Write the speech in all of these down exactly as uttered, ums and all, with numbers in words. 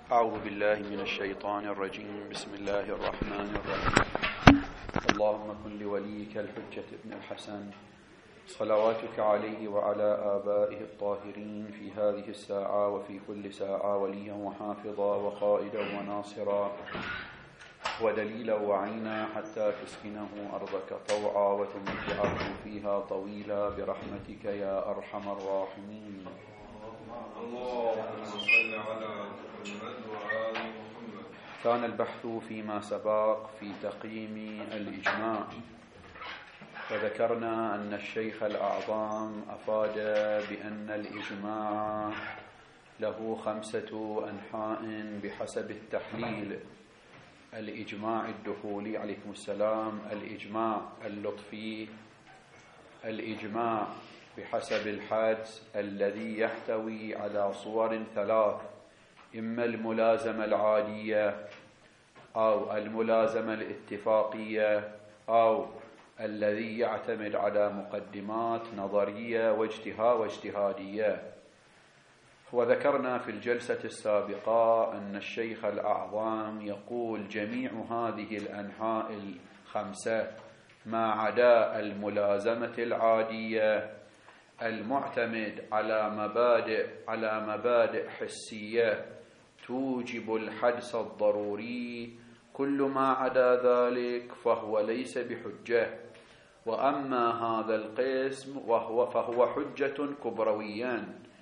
أعوذ بالله من الشيطان الرجيم. بسم الله الرحمن الرحيم. اللهم كن لوليك الحجة ابن الحسن صلواتك عليه وعلى آبائه الطاهرين في هذه الساعة وفي كل ساعة وليا وحافظا وقائدا وناصرا ودليلا وعينا حتى تسكنه أرضك طوعا وتمتعه فيها طويلا برحمتك يا أرحم الراحمين. اللهم صل على محمد وآل محمد. كان البحث فيما سبق في تقييم الإجماع، وذكرنا أن الشيخ الأعظم أفاد بأن الإجماع له خمسة أنحاء بحسب التحليل: الإجماع الدخولي عليكم السلام، الإجماع اللطفي، الإجماع بحسب الحدس الذي يحتوي على صور ثلاث: إما الملازمة العادية أو الملازمة الاتفاقية أو الذي يعتمد على مقدمات نظرية واجتهاد واجتهادية. وذكرنا في الجلسة السابقة أن الشيخ الأعظم يقول جميع هذه الأنحاء الخمسة ما عدا الملازمة العادية المعتمد على مبادئ على مبادئ حسية توجب الحدس الضروري، كل ما عدا ذلك فهو ليس بحجة. وأما هذا القسم وهو فهو حجة كبرويا،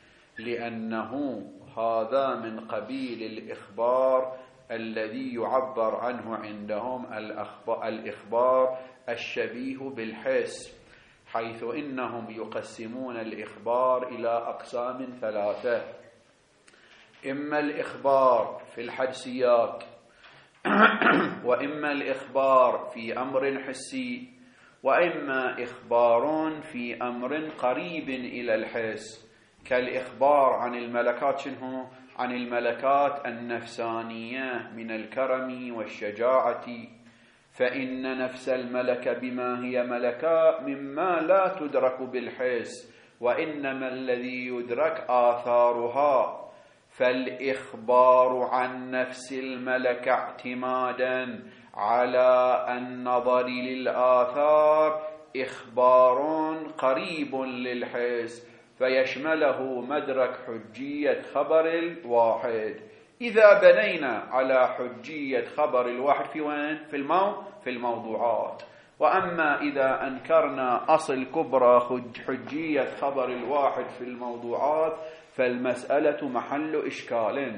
لأنه هذا من قبيل الإخبار الذي يعبر عنه عندهم الإخبار الشبيه بالحس، حيث إنهم يقسمون الإخبار إلى أقسام ثلاثة: إما الإخبار في الحدسيات، وإما الإخبار في أمر حسي، وإما إخبار في أمر قريب إلى الحس، كالإخبار عن الملكات شنو؟ عن الملكات النفسانية من الكرم والشجاعة، فإن نفس الملكة بما هي ملكة مما لا تدرك بالحس، وإنما الذي يدرك آثارها. فالإخبار عن نفس الملكة اعتمادا على النظر للآثار إخبار قريب للحس، فيشمله مدرك حجية خبر الواحد. إذا بنينا على حجية خبر الواحد في وين؟ في المو في الموضوعات. وأما إذا أنكرنا أصل كبرى حجية خبر الواحد في الموضوعات فالمسألة محل إشكال.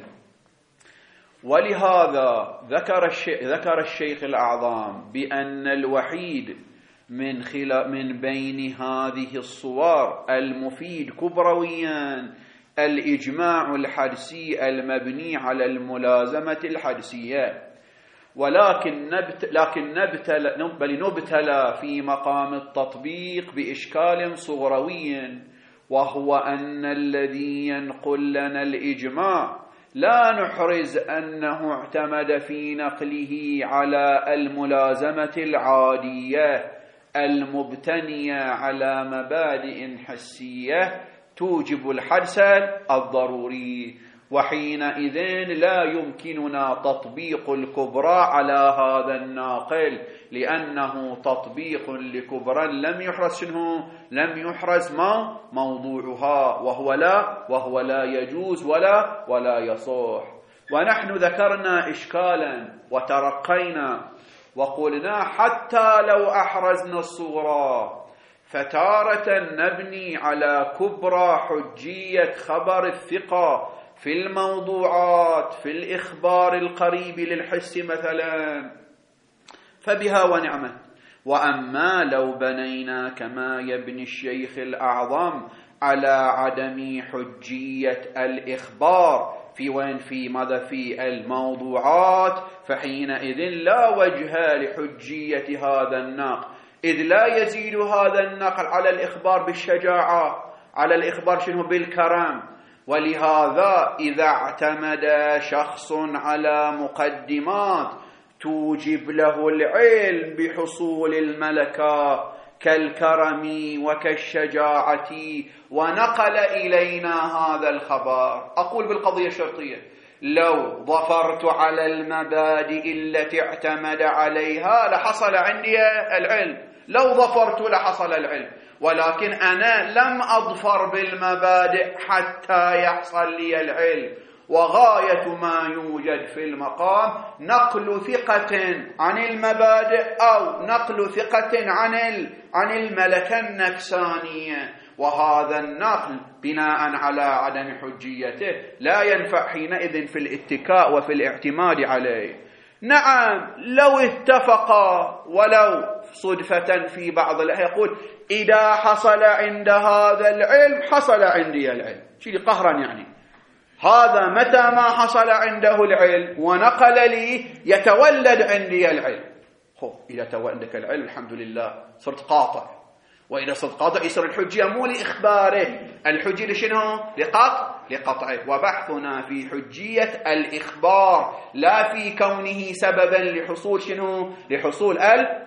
ولهذا ذكر الشيخ, ذكر الشيخ الأعظم بأن الوحيد من, خلا من بين هذه الصور المفيد كبرويا الإجماع الحدسي المبني على الملازمة الحدسية، ولكن نبت لكن نبتل بل نبتلى في مقام التطبيق بإشكال صغروي، وهو أن الذي ينقل لنا الإجماع لا نحرز أنه اعتمد في نقله على الملازمة العادية المبتنية على مبادئ حسية توجب الحدس الضروري، وحينئذ لا يمكننا تطبيق الكبرى على هذا الناقل، لأنه تطبيق لكبرى لم يحرز شنو؟ لم يحرز ما موضوعها، وهو لا وهو لا يجوز ولا ولا يصح. ونحن ذكرنا إشكالا وترقينا وقلنا حتى لو أحرزنا الصغرى فتارة نبني على كبرى حجية خبر الثقة في الموضوعات في الإخبار القريب للحس مثلا، فبها ونعمت. وأما لو بنينا كما يبني الشيخ الأعظم على عدم حجية الإخبار في وين في ماذا في الموضوعات، فحينئذ لا وجه لحجية هذا النقل، إذ لا يزيد هذا النقل على الإخبار بالشجاعة، على الإخبار شنو؟ بالكرم. ولهذا إذا اعتمد شخص على مقدمات توجب له العلم بحصول الملكة كالكرم وكالشجاعة ونقل إلينا هذا الخبر، أقول بالقضية الشرطية، لو ظفرت على المبادئ التي اعتمد عليها لحصل عندي العلم، لو ظفرت لحصل العلم، ولكن أنا لم أظفر بالمبادئ حتى يحصل لي العلم. وغاية ما يوجد في المقام نقل ثقة عن المبادئ أو نقل ثقة عن عن الملكة النفسانية، وهذا النقل بناء على عدم حجيته لا ينفع حينئذ في الاتكاء وفي الاعتماد عليه. نعم لو اتفقا ولو صدفة في بعض الأحيان، يقول إذا حصل عند هذا العلم حصل عندي العلم، شيء قهرا يعني هذا متى ما حصل عنده العلم ونقل لي يتولد عندي العلم. خو إذا تولدك العلم الحمد لله صرت قاطع، وإذا صرت قاطع يصير الحجية مو لإخباره، الحجية لشنو؟ لقطع لقطعه. وبحثنا في حجية الإخبار لا في كونه سببا لحصول شنو؟ لحصول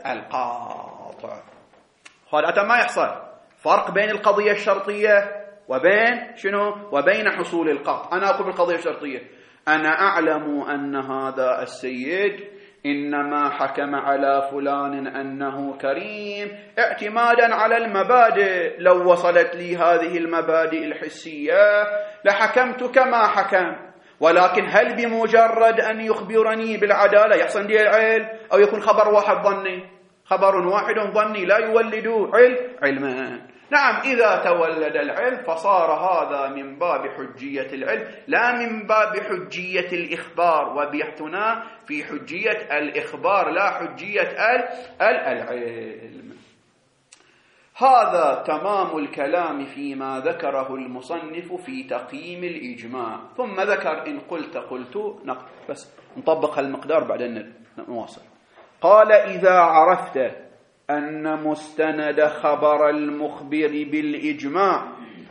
القاطع. هذا ما يحصل فرق بين القضية الشرطية وبين شنو؟ وبين حصول القطع. أنا أقول بالقضية الشرطية أنا أعلم أن هذا السيد إنما حكم على فلان أنه كريم اعتمادا على المبادئ، لو وصلت لي هذه المبادئ الحسية لحكمت كما حكم، ولكن هل بمجرد أن يخبرني بالعدالة يحصل لي العلم؟ أو يكون خبر واحد ظني؟ خبر واحد ظني لا يولد علم علما. نعم إذا تولد العلم فصار هذا من باب حجية العلم لا من باب حجية الإخبار، وبحثنا في حجية الإخبار لا حجية العلم. هذا تمام الكلام فيما ذكره المصنف في تقييم الإجماع. ثم ذكر إن قلت قلت بس نطبق المقدار بعدين نواصل. قال إذا عرفت أن مستند خبر المخبر بالإجماع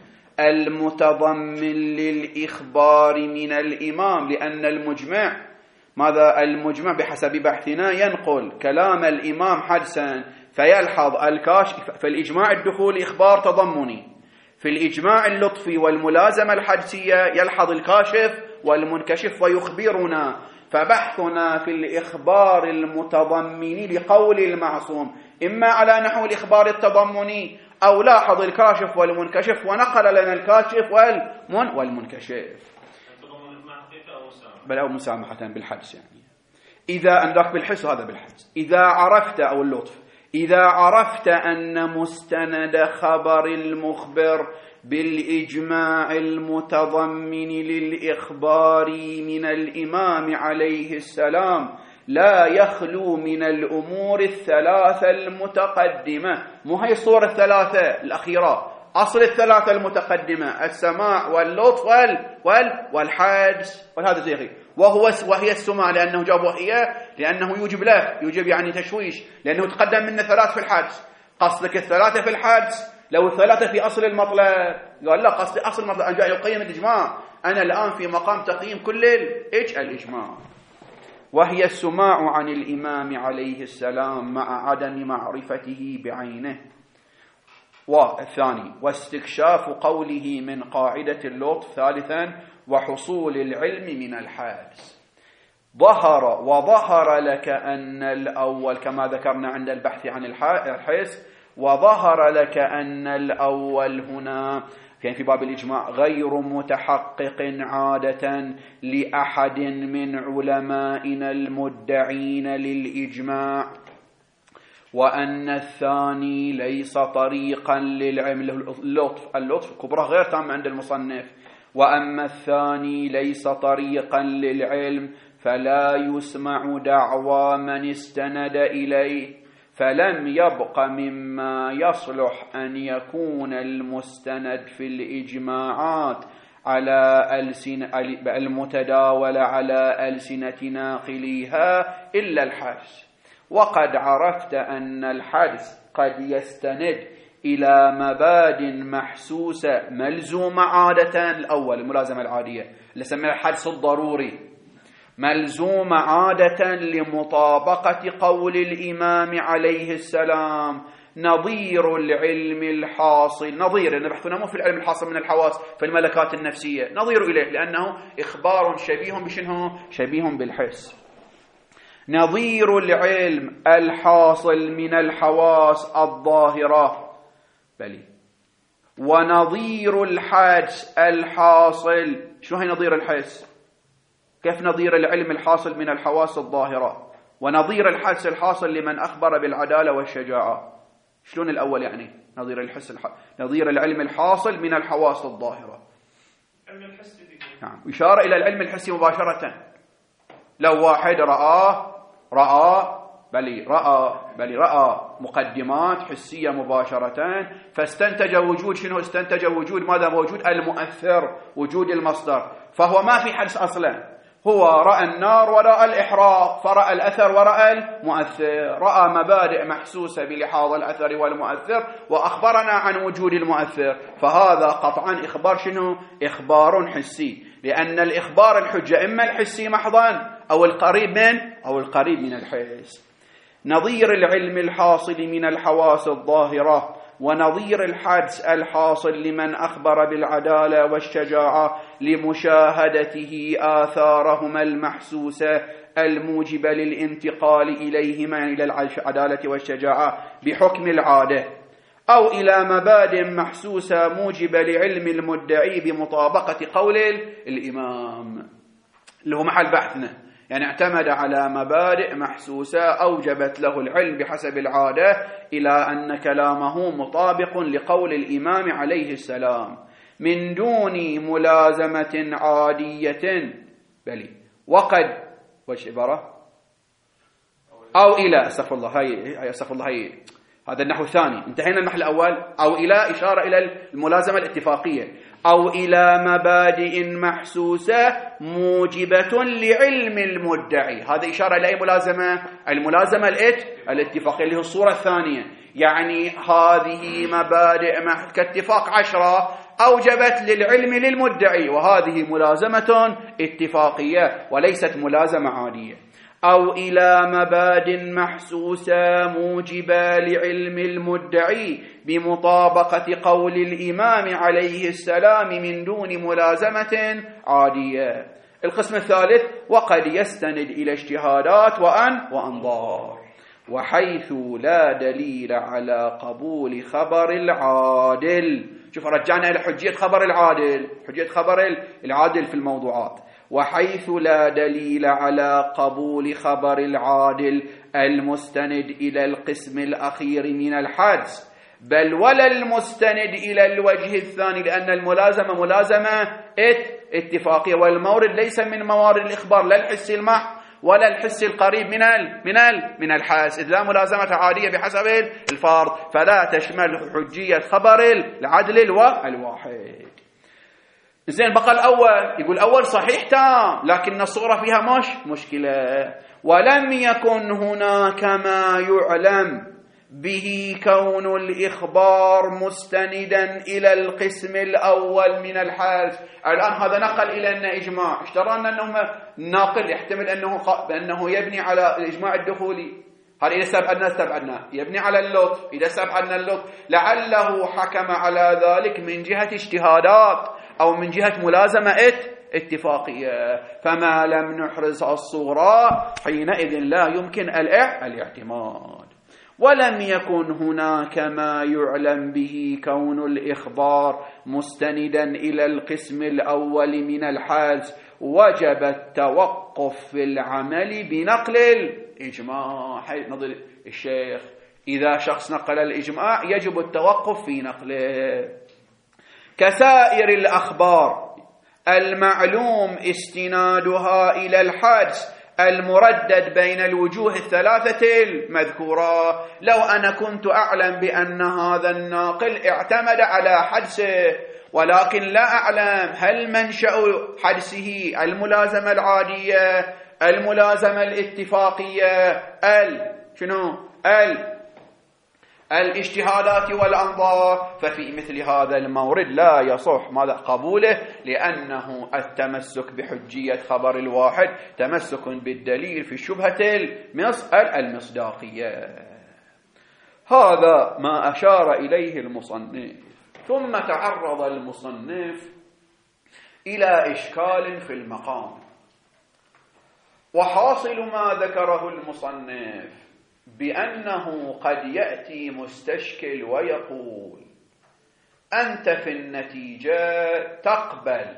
المتضمن للإخبار من الإمام، لأن المجمع ماذا؟ المجمع بحسب بحثنا ينقل كلام الإمام حدسا فيلحظ الكاشف، فالإجماع الدخول إخبار تضمني، في الإجماع اللطفي والملازمة الحدسية يلحظ الكاشف والمنكشف ويخبرنا. فبحثنا في الإخبار المتضمن لقول المعصوم إما على نحو الإخبار التضمني أو لاحظ الكاشف والمنكشف ونقل لنا الكاشف والمن والمنكشف بل أو مسامحة بالحدس، يعني إذا أندرك بالحس هذا بالحدس. إذا عرفت أو اللطف إذا عرفت أن مستند خبر المخبر بالإجماع المتضمن للإخبار من الإمام عليه السلام لا يخلو من الأمور الثلاثة المتقدمة. مو هي الصورة الثلاثة الأخيرة، أصل الثلاثة المتقدمة السماع واللطف وال والحدس وهذا زي وهو وهي السماع لأنه جاب وهي لأنه يوجب له يوجب يعني تشويش، لأنه تقدم منا ثلاث في الحدس. قصدك الثلاثة في الحدس لو الثلاثة في أصل المطلب؟ قال لا قصدي أصل المطلب أنا جاي أقيم الإجماع، أنا الآن في مقام تقييم كل الإجماع. وهي السماع عن الإمام عليه السلام مع عدم معرفته بعينه. والثاني واستكشاف قوله من قاعدة اللطف. ثالثا وحصول العلم من الحادث. ظهر وظهر لك أن الأول كما ذكرنا عند البحث عن الحس، وظهر لك أن الأول هنا يعني في باب الإجماع غير متحقق عادة لأحد من علمائنا المدعين للإجماع، وأن الثاني ليس طريقا للعلم. اللطف اللطف كبرى غير تام عند المصنف. وأما الثاني ليس طريقا للعلم فلا يسمع دعوى من استند إليه، فلم يبق مما يصلح أن يكون المستند في الإجماعات على ألسن المتداولة على ألسنة ناقليها إلا الحدس. وقد عرفت أن الحدس قد يستند إلى مباد محسوسة ملزومة عادة. الأول الملازمة العادية اللي سميها الحدس الضروري، ملزومة عادة لمطابقة قول الإمام عليه السلام. نظير العلم الحاصل. نظير نبحثنا مو في العلم الحاصل من الحواس في الملكات النفسية، نظير إليه لأنه إخبار شبيه بشنه؟ شبيه بالحس. نظير العلم الحاصل من الحواس الظاهرة بلي، ونظير الحدس الحاصل. شو هي نظير الحس؟ كيف نظير العلم الحاصل من الحواس الظاهرة ونظير الحدس الحاصل لمن أخبر بالعدالة والشجاعة؟ شلون الأول يعني نظير الحس الح... نظير العلم الحاصل من الحواس الظاهرة. علم الحس نعم، إشارة إلى العلم الحسي مباشرة. لو واحد رأى رأى بل رأى بل رأى مقدمات حسية مباشرة، فاستنتج وجود شنو؟ استنتج وجود ماذا؟ وجود المؤثر، وجود المصدر. فهو ما في حدس أصلا، هو رأى النار ورأى الإحراق، فرأى الأثر ورأى المؤثر، رأى مبادئ محسوسة بلحاظ الأثر والمؤثر وأخبرنا عن وجود المؤثر. فهذا قطعا إخبار شنو؟ إخبار حسي، لأن الإخبار الحجة إما الحسي محضا أو القريب من أو القريب من الحس. نظير العلم الحاصل من الحواس الظاهرة ونظير الحدس الحاصل لمن أخبر بالعدالة والشجاعة لمشاهدته آثارهما المحسوسة الموجبة للانتقال إليهما إلى العدالة والشجاعة بحكم العادة، أو إلى مبادئ محسوسة موجبة لعلم المدعي بمطابقة قول الإمام، اللي هو محل بحثنا. يعني اعتمد على مبادئ محسوسة أوجبت له العلم بحسب العادة إلى أن كلامه مطابق لقول الإمام عليه السلام من دون ملازمة عادية بلي. وقد وش عبارة أو إلى استغفر الله هاي استغفر الله هاي هذا النحو الثاني. انتهينا النحو الأول. أو إلى إشارة إلى الملازمة الاتفاقية، أو إلى مبادئ محسوسة موجبة لعلم المدعي. هذا إشارة إلى أي ملازمة؟ الملازمة الات الاتفاقية اللي هي الصورة الثانية. يعني هذه مبادئ كاتفاق عشرة أوجبت للعلم للمدعي، وهذه ملازمة اتفاقية وليست ملازمة عادية. أو إلى مبادئ محسوسة موجبة لعلم المدعي بمطابقة قول الإمام عليه السلام من دون ملازمة عادية. القسم الثالث وقد يستند إلى اجتهادات وأن وأنظار، وحيث لا دليل على قبول خبر العادل. شوف رجعنا إلى حجية خبر العادل، حجية خبر العادل في الموضوعات. وحيث لا دليل على قبول خبر العادل المستند إلى القسم الأخير من الحدس، بل ولا المستند إلى الوجه الثاني، لأن الملازمة ملازمة اتفاقية، والمورد ليس من موارد الإخبار، لا الحس المحض ولا الحس القريب من ال من ال من الحاس، إذ لا ملازمة عادية بحسب الفرض، فلا تشمل حجية خبر العدل الواحد. زين بقى الأول، يقول الأول صحيح تام، لكن الصورة فيها مش مشكلة. ولم يكن هناك ما يعلم به كون الإخبار مستندا إلى القسم الأول من الحدس. الآن هذا نقل إلى أن إجماع، اشترى أنه ناقل يحتمل أنه بأنه يبني على الإجماع الدخولي. هذا إذا استبعدنا استبعدنا يبني على اللطف، إذا استبعدنا اللطف لعله حكم على ذلك من جهة اجتهادات أو من جهة ملازمة اتفاقية، فما لم نحرز الصغرى حينئذ لا يمكن الاعتماد. ولم يكن هناك ما يعلم به كون الإخبار مستندا إلى القسم الأول من الحدس، وجب التوقف في العمل بنقل الإجماع. حيث نظر الشيخ إذا شخص نقل الإجماع يجب التوقف في نقله. كسائر الأخبار المعلوم استنادها إلى الحدس المردد بين الوجوه الثلاثة المذكورة. لو أنا كنت أعلم بأن هذا الناقل اعتمد على حدسه، ولكن لا أعلم هل منشأ حدسه الملازمة العادية، الملازمة الاتفاقية، ال شنو ال الاجتهادات والأنظار، ففي مثل هذا المورد لا يصح ماذا قبوله، لأنه التمسك بحجية خبر الواحد تمسك بالدليل في الشبهة المصداقية. هذا ما أشار إليه المصنف. ثم تعرض المصنف إلى إشكال في المقام، وحاصل ما ذكره المصنف بأنه قد يأتي مستشكل ويقول: أنت في النتيجة تقبل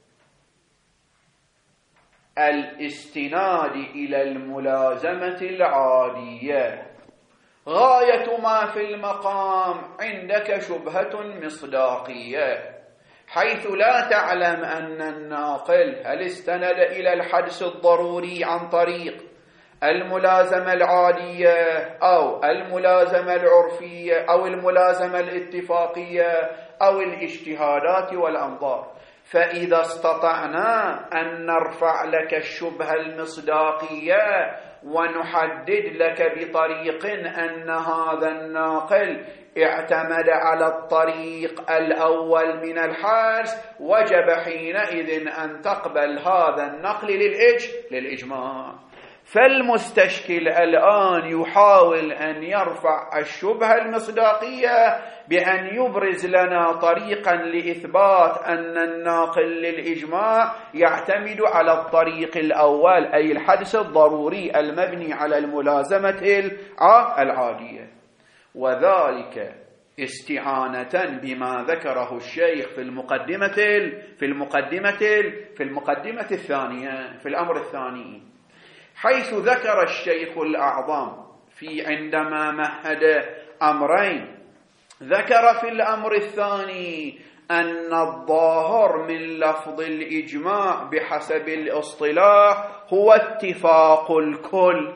الاستناد إلى الملازمة العادية، غاية ما في المقام عندك شبهة مصداقية، حيث لا تعلم أن الناقل هل استند إلى الحدس الضروري عن طريق الملازمة العادية أو الملازمة العرفية أو الملازمة الاتفاقية أو الاجتهادات والأنظار. فإذا استطعنا أن نرفع لك الشبهة المصداقية ونحدد لك بطريق أن هذا الناقل اعتمد على الطريق الأول من الحدس، وجب حينئذ أن تقبل هذا النقل للإج للإجماع. فالمستشكل الآن يحاول أن يرفع الشبهة المصداقية بأن يبرز لنا طريقا لإثبات أن الناقل للإجماع يعتمد على الطريق الأول، أي الحدس الضروري المبني على الملازمة العادية، وذلك استعانة بما ذكره الشيخ في المقدمة في المقدمة في المقدمة الثانية في الأمر الثاني، حيث ذكر الشيخ الأعظم في عندما مهد أمرين. ذكر في الأمر الثاني أن الظاهر من لفظ الإجماع بحسب الاصطلاح هو اتفاق الكل،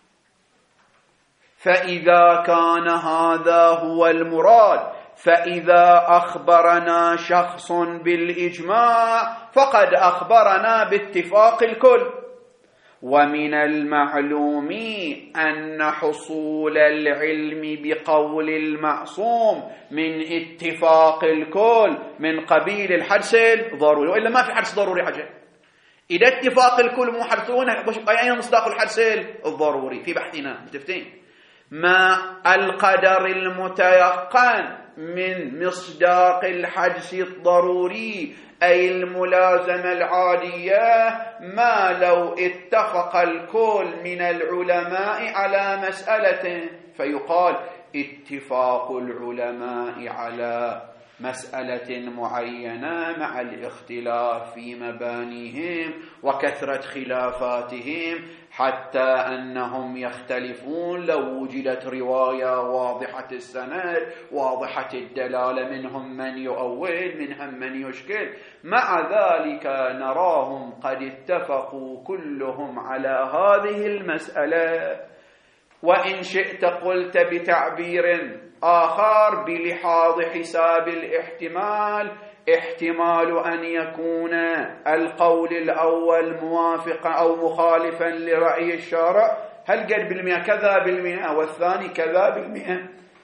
فإذا كان هذا هو المراد، فإذا أخبرنا شخص بالإجماع فقد أخبرنا باتفاق الكل. ومن المعلوم أن حصول العلم بقول المعصوم من اتفاق الكل من قبيل الحدس الضروري، وإلا ما في حدس ضروري عجل. إذا اتفاق الكل مو حدثون، أين مصداق الحدس الضروري في بحثنا؟ متفتين ما القدر المتيقن من مصداق الحدس الضروري أي الملازمة العادية، ما لو اتفق الكل من العلماء على مسألة، فيقال اتفاق العلماء على مسألة معينة مع الاختلاف في مبانيهم وكثرة خلافاتهم، حتى أنهم يختلفون لو وجدت رواية واضحة السند واضحة الدلالة، منهم من يؤول منهم من يشكل، مع ذلك نراهم قد اتفقوا كلهم على هذه المسألة. وإن شئت قلت بتعبير آخر بلحاظ حساب الاحتمال، احتمال أن يكون القول الأول موافقا أو مخالفا لرأي الشارع، هل قد بالمئة كذا بالمئة والثاني كذا بالمئة.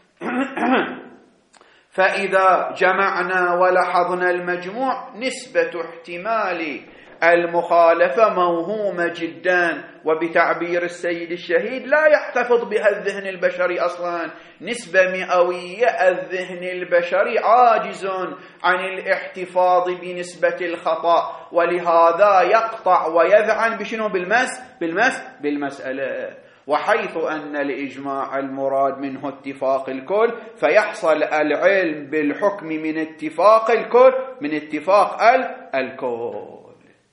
فإذا جمعنا ولاحظنا المجموع نسبة احتمال المخالفة موهومة جدا، وبتعبير السيد الشهيد لا يحتفظ بها الذهن البشري أصلا، نسبة مئوية. الذهن البشري عاجز عن الاحتفاظ بنسبة الخطأ، ولهذا يقطع ويذعن بشنو؟ بالمس بالمس بالمسألة. وحيث أن الإجماع المراد منه اتفاق الكل، فيحصل العلم بالحكم من اتفاق الكل من اتفاق الكل.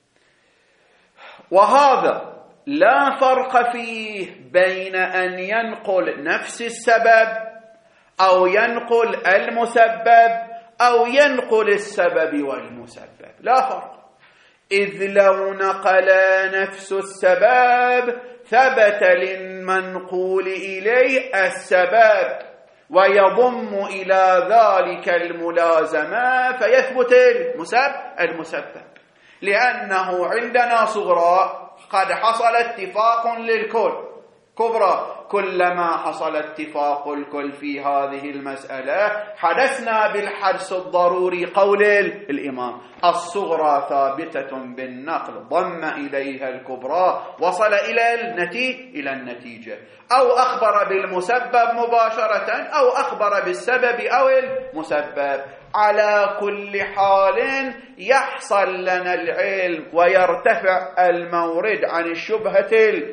وهذا لا فرق فيه بين أن ينقل نفس السبب أو ينقل المسبب أو ينقل السبب والمسبب، لا فرق، إذ لو نقل نفس السبب ثبت للمنقول إليه السبب ويضم إلى ذلك الملازمة فيثبت المسبب، لأنه عندنا صغرى قد حصل اتفاق للكل، كبرى. كلما حصل اتفاق الكل في هذه المسألة حدثنا بالحدس الضروري قول الإمام: الصغرى ثابتة بالنقل ضم إليها الكبرى وصل إلى النتيجة إلى النتيجة، أو أخبر بالمسبب مباشرة أو أخبر بالسبب أو المسبب. على كل حال يحصل لنا العلم ويرتفع المورد عن الشبهة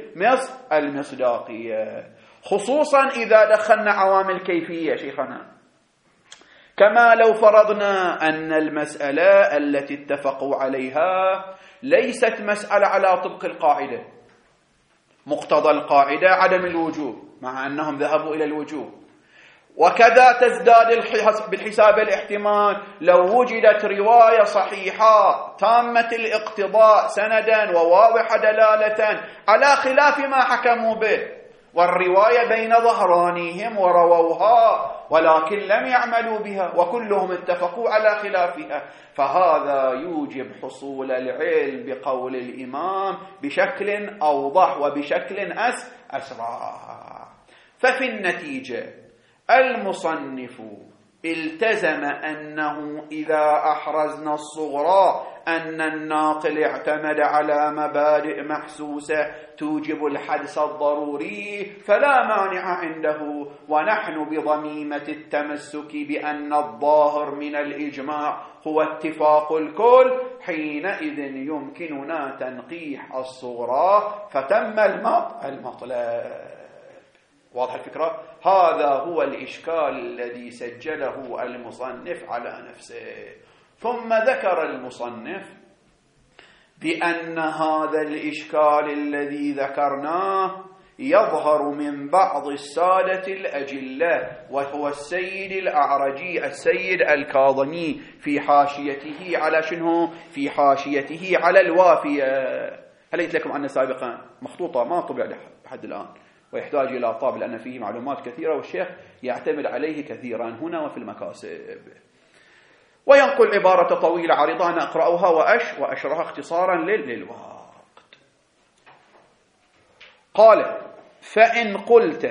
المصداقية، خصوصا إذا دخلنا عوامل كيفية شيخنا، كما لو فرضنا أن المسألة التي اتفقوا عليها ليست مسألة على طبق القاعدة، مقتضى القاعدة عدم الوجوب مع أنهم ذهبوا إلى الوجوب، وكذا تزداد بالحساب الاحتمال لو وجدت رواية صحيحة تامة الاقتضاء سندا وواضحة دلالة على خلاف ما حكموا به، والرواية بين ظهرانيهم ورووها ولكن لم يعملوا بها وكلهم اتفقوا على خلافها، فهذا يوجب حصول العلم بقول الإمام بشكل أوضح وبشكل أسرع. ففي النتيجة المصنف التزم أنه إذا أحرزنا الصغرى أن الناقل اعتمد على مبادئ محسوسة توجب الحدس الضروري فلا مانع عنده، ونحن بضميمة التمسك بأن الظاهر من الإجماع هو اتفاق الكل، حينئذ يمكننا تنقيح الصغرى فتم المطلب. واضح الفكرة؟ هذا هو الإشكال الذي سجله المصنف على نفسه. ثم ذكر المصنف بأن هذا الإشكال الذي ذكرناه يظهر من بعض السادة الأجلة، وهو السيد الأعرجي السيد الكاظمي في حاشيته على شنو؟ في حاشيته على الوافية. هل قلت لكم أن سابقا مخطوطة ما طبع لحد الآن ويحتاج إلى طاب لأن فيه معلومات كثيرة، والشيخ يعتمد عليه كثيرا هنا وفي المكاسب، وينقل عبارة طويلة عريضة أنا أقرأها وأش وأشرها اختصارا للوقت. قال: فإن قلت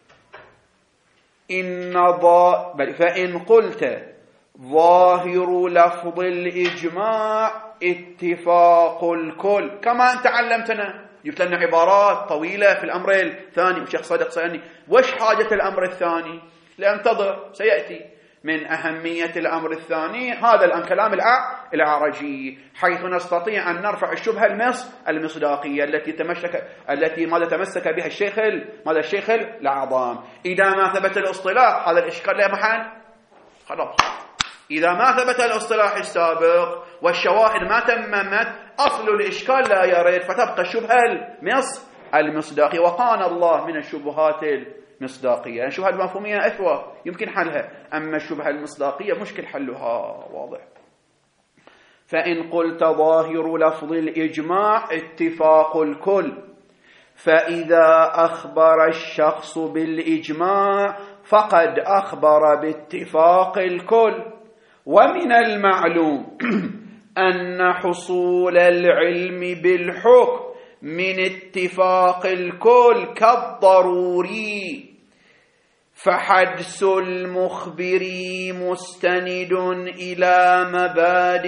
إن ضا بل فإن قلت ظاهر لفظ الإجماع اتفاق الكل، كما أنت علمتنا، جبت لنا عبارات طويلة في الأمر الثاني، والشيخ صادق سألني وش حاجة الأمر الثاني؟ لأنتظر سيأتي. من أهمية الأمر الثاني هذا الآن كلام الأعرجي، حيث نستطيع أن نرفع الشبهة المص المصداقية التي تمسك التي ماذا تمسك بها الشيخ ماذا الشيخ الأعظم. إذا ما ثبت الاصطلاح هذا الإشكال لا محل، خلاص. إذا ما ثبت الاصطلاح السابق والشواهد ما تممت أصل الإشكال لا يرد، فتبقى الشبهة المص المصداقية. وقال الله من الشبهات المصداقية، الشبهة المفهومية أثوى يمكن حلها، أما الشبهة المصداقية مشكل حلها واضح. فإن قلت ظاهر لفظ الإجماع اتفاق الكل، فإذا أخبر الشخص بالإجماع فقد أخبر باتفاق الكل، ومن المعلوم أن حصول العلم بالحكم من اتفاق الكل كالضروري، فحدس المخبر مستند إلى مباد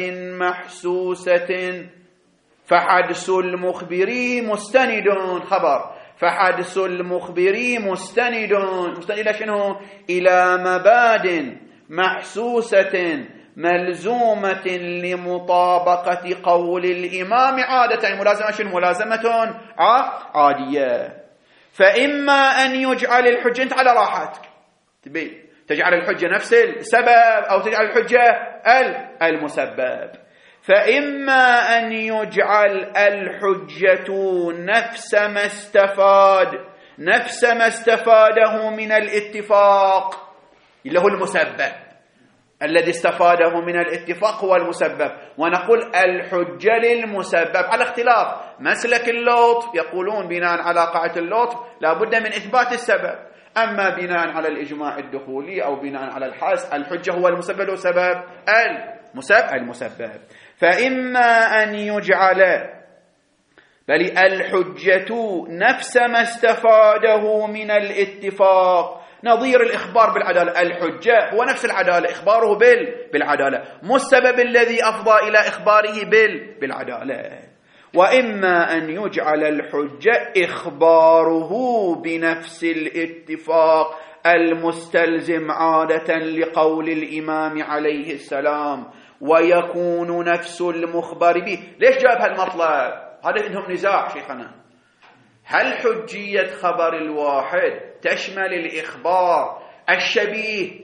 محسوسة فحدس المخبر مستند خبر فحدس المخبر مستند مستند إلى شنو؟ إلى مباد محسوسة ملزومة لمطابقة قول الإمام عادة، ملازمة شنو؟ ملازمة عادية. فإما أن يجعل الحجة، أنت على راحتك تبي تجعل الحجة نفس السبب أو تجعل الحجة المسبب، فإما أن يجعل الحجة نفس ما استفاد نفس ما استفاده من الاتفاق اللي هو المسبب، الذي استفاده من الاتفاق هو المسبب، ونقول الحجة للمسبب على اختلاف مسلك اللطف، يقولون بناء على قاعدة اللطف لا بد من إثبات السبب، أما بناء على الإجماع الدخولي أو بناء على الحاس الحجة هو المسبب والسبب المسبب المسبب. فإما أن يجعل بل الحجة نفس ما استفاده من الاتفاق، نظير الإخبار بالعدالة. الحجة هو نفس العدالة، إخباره بال بالعدالة، مو السبب الذي أفضى إلى إخباره بال بالعدالة. وإما أن يجعل الحجة إخباره بنفس الاتفاق المستلزم عادة لقول الإمام عليه السلام، ويكون نفس المخبر به. ليش جاب هالمطلب؟ هذا عندهم نزاع شيخنا. هل حجية خبر الواحد تشمل الإخبار الشبيه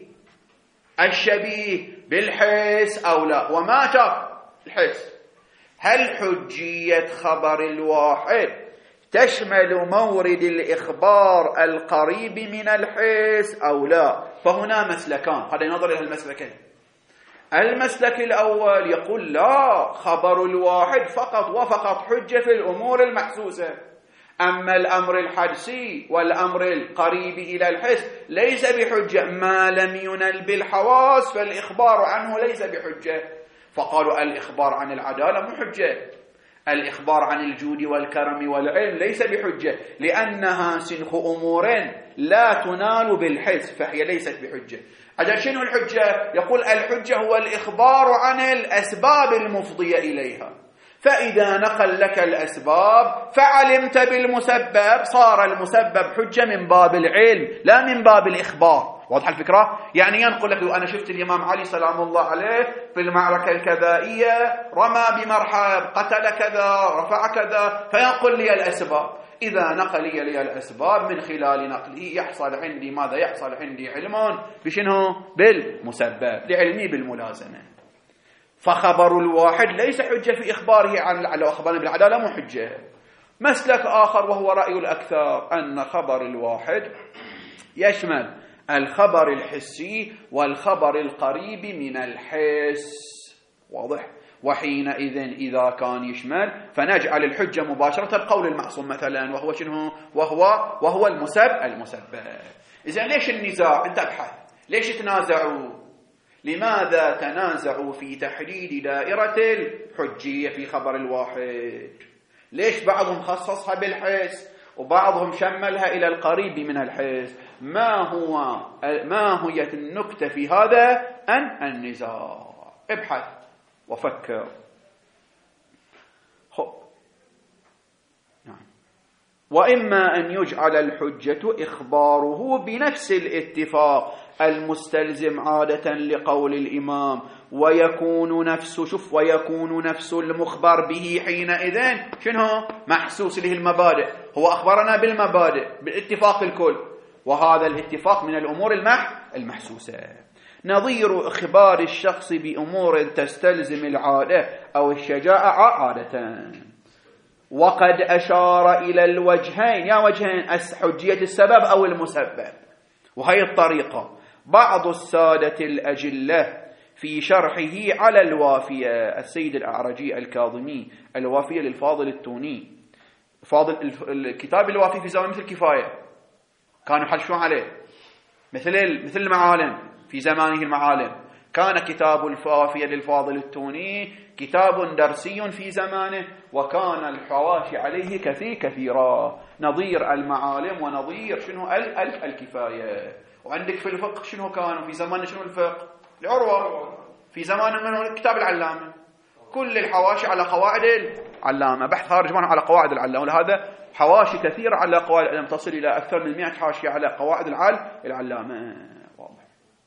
الشبيه بالحس أو لا؟ وما شاف الحس. هل حجية خبر الواحد تشمل مورد الإخبار القريب من الحس أو لا؟ فهنا مسلكان، هذا ينظر إلى المسلكين. المسلك الأول يقول لا، خبر الواحد فقط وفقط حجة في الأمور المحسوسة، أما الأمر الحدسي والأمر القريب إلى الحس ليس بحجة، ما لم ينل بالحواس فالإخبار عنه ليس بحجة. فقالوا الإخبار عن العدالة مو حجة، الإخبار عن الجود والكرم والعلم ليس بحجة، لأنها سنخ أمور لا تنال بالحس فهي ليست بحجة. أجل شنو الحجة؟ يقول الحجة هو الإخبار عن الأسباب المفضية إليها، فإذا نقل لك الأسباب فعلمت بالمسبب صار المسبب حجة من باب العلم لا من باب الإخبار. واضح الفكرة؟ يعني ينقل لك أنا شفت الإمام علي سلام الله عليه في المعركة الكذائية رمى بمرحب، قتل كذا، رفع كذا، فينقل لي الأسباب. إذا نقل لي الأسباب من خلال نقله يحصل عندي ماذا؟ يحصل عندي علم بشنو؟ بالمسبب، لعلمي بالملازمة. فخبر الواحد ليس حجة في إخباره عن لو أخبرنا بالعدالة مو حجة. مسلك آخر وهو رأي الأكثر أن خبر الواحد يشمل الخبر الحسي والخبر القريب من الحس. واضح؟ وحينئذ إذا كان يشمل فنجعل الحجة مباشرة القول المعصوم مثلا، وهو شنو؟ وهو وهو المسبب المسبب. إذا ليش النزاع؟ أنت ابحث ليش تنازعوا؟ لماذا تنازعوا في تحديد دائرة الحجية في خبر الواحد؟ ليش بعضهم خصصها بالحس وبعضهم شملها إلى القريب من الحس؟ ما هو ما هي النكتة في هذا؟ أن النزاع. ابحث وفكر. خب. نعم. وإما أن يجعل الحجة إخباره بنفس الاتفاق المستلزم عادة لقول الإمام، ويكون نفس شوف ويكون نفس المخبر به حينئذ شنو؟ محسوس له المبادئ. هو أخبرنا بالمبادئ بالاتفاق الكل، وهذا الاتفاق من الأمور المح المحسوسة. نظير إخبار الشخص بأمور تستلزم العادة أو الشجاعة عادة. وقد أشار إلى الوجهين، يا وجهين، حجية السبب أو المسبب، وهي الطريقة بعض السادة الأجلة في شرحه على الوافية. السيد الأعرجي الكاظمي الوافية للفاضل التوني، فاضل الكتاب الوافي في زمان مثل كفاية كانوا يحرشون عليه، مثل مثل المعالم في زمانه المعالم. كان كتاب الوافية للفاضل التوني كتاب درسي في زمانه، وكان الحواشي عليه كثير كثيرا، نظير المعالم ونظير شنو ال ال الكفاية. وعندك في الفقه شنو كانوا في زمان؟ شنو الفقه؟ العروة في زمان من كتاب العلامة، كل الحواشي على قواعد العلامة، بحث خارج منه على قواعد العلامة، ولهذا حواشي كثيرة على قواعد العلامة تصل إلى أكثر من مئة حاشية على قواعد العلامة. واضح.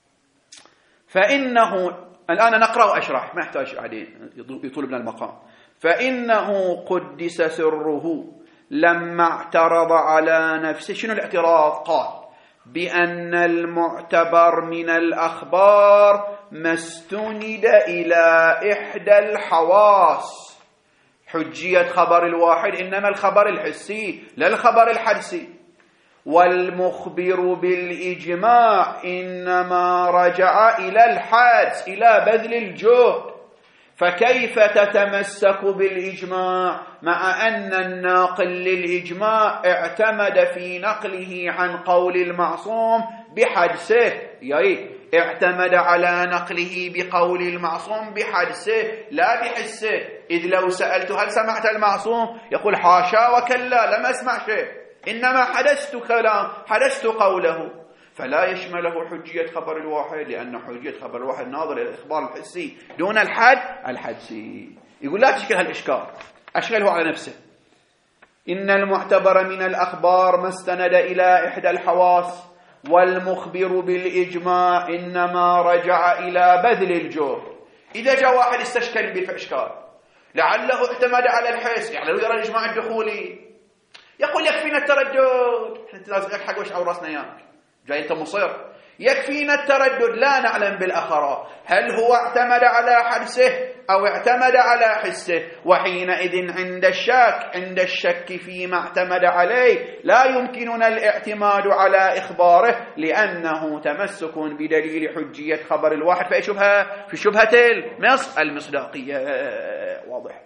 فإنه الآن نقرأ وأشرح، ما يحتاج بعدين يطول من المقام. فإنه قدس سره لما اعترض على نفسه. شنو الاعتراض؟ قال بأن المعتبر من الأخبار ما استند إلى إحدى الحواس. حجية خبر الواحد إنما الخبر الحسي لا الخبر الحدسي، والمخبر بالإجماع إنما رجع إلى الحدس، إلى بذل الجهد. فكيف تتمسك بالإجماع مع أن الناقل للإجماع اعتمد في نقله عن قول المعصوم بحدسه؟ يعني اعتمد على نقله بقول المعصوم بحدسه لا بحسه، إذ لو سألت هل سمعت المعصوم يقول حاشا وكلا لم أسمع شيء، إنما حدثت كلام حدثت قوله، فلا يشمله حجية خبر الواحد، لأن حجية خبر الواحد ناظر إلى الإخبار الحسي دون الحد الحدسي. يقول لا تشكل هالإشكال، أشغله على نفسه. إن المعتبر من الأخبار ما استند إلى إحدى الحواس، والمخبر بالإجماع إنما رجع إلى بذل الجهد. إذا جاء واحد استشكل بإشكال لعله اعتمد على الحس، يعني لو يرى الإجماع الدخولي يقول يكفينا التردد، انت لازم حق وش على راسنا اياك، جاي انت مصر، يكفينا التردد لا نعلم بالأخرى هل هو اعتمد على حدسه أو اعتمد على حسه، وحينئذ عند الشك عند الشك فيما اعتمد عليه لا يمكننا الاعتماد على إخباره، لأنه تمسك بدليل حجية خبر الواحد في شبهة في شبهة المص المصداقية. واضح.